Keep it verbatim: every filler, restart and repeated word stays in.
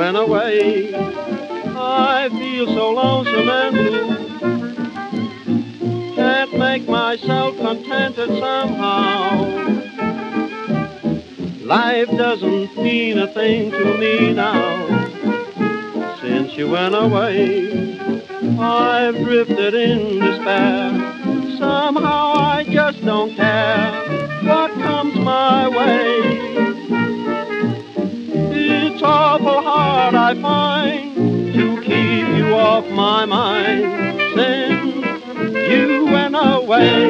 went away, I feel so lonesome and blue. Can't make myself contented somehow. Life doesn't mean a thing to me now. Since you went away, I've drifted in despair. Somehow I just don't care what comes my way. It's awful hard, I find, to keep you off my mind since you went away.